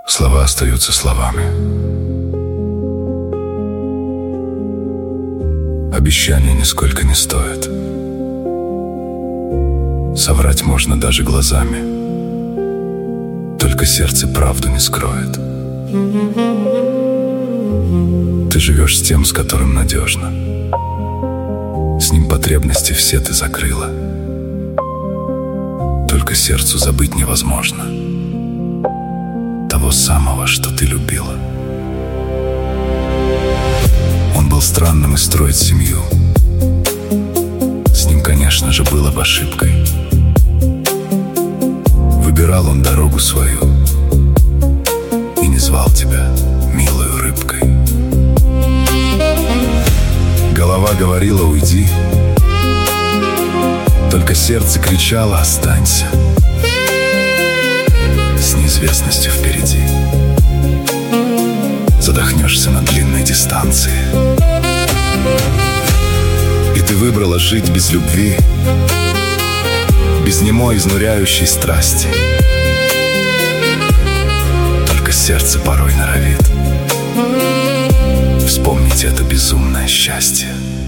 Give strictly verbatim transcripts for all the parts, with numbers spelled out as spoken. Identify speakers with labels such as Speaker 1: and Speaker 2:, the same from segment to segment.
Speaker 1: Слова остаются словами. Обещания нисколько не стоят. Соврать можно даже глазами, только сердце правду не скроет. Ты живешь с тем, с которым надежно. С ним потребности все ты закрыла. Только сердцу забыть невозможно того самого, что ты любила. Он был странным и строить семью с ним, конечно же, было бы ошибкой. Выбирал он дорогу свою и не звал тебя милою рыбкой. Голова говорила: уйди, только сердце кричало: останься. С неизвестностью впереди задохнешься на длинной дистанции. И ты выбрала жить без любви, без немой изнуряющей страсти. Только сердце порой норовит вспомнить это безумное счастье.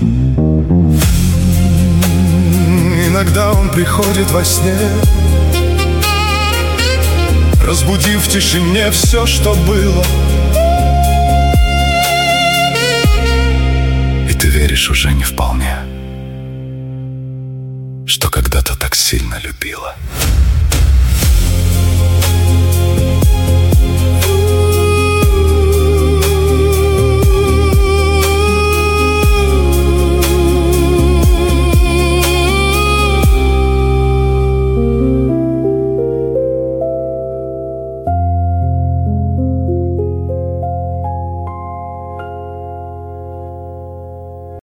Speaker 1: Иногда он приходит во сне, разбудив в тишине все, что было. И ты веришь уже не вполне, что когда-то так сильно любила.